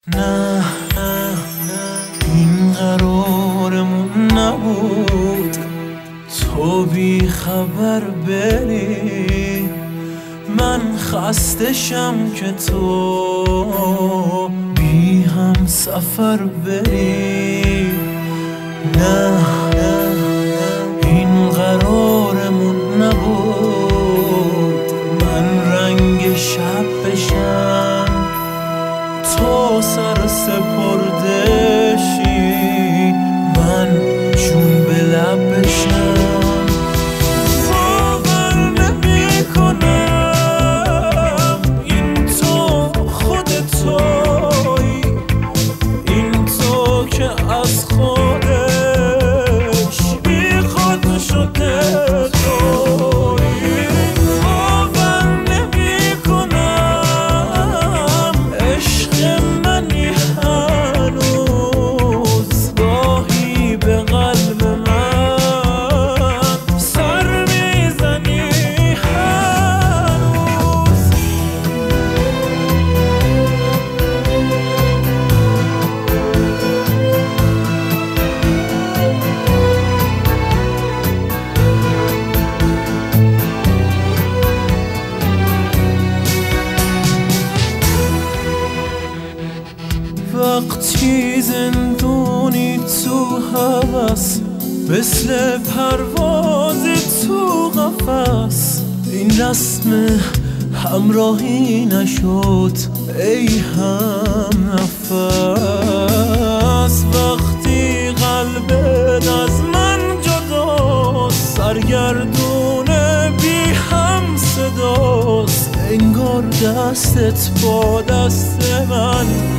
نه این قرارمون نبود تو بی خبر بری، من خستشم که تو بی هم سفر بری. نه این قرارمون نبود من رنگ شب بشم تو سر سپردشی، من چون به لب بشم. باور نمی کنم این تو خود تویی، این تو که از خودش بی خود شده تویی. باور نمی کنم عشق منی هنوز، گاهی به قلب من سر میزنی هنوز. وقتی زندونی تو هوس، مثل پروازی تو قفس، این رسم همراهی نشد ای هم نفس. وقتی قلبت از من جداست، سرگردون بی هم صداست، انگار دستت با دست من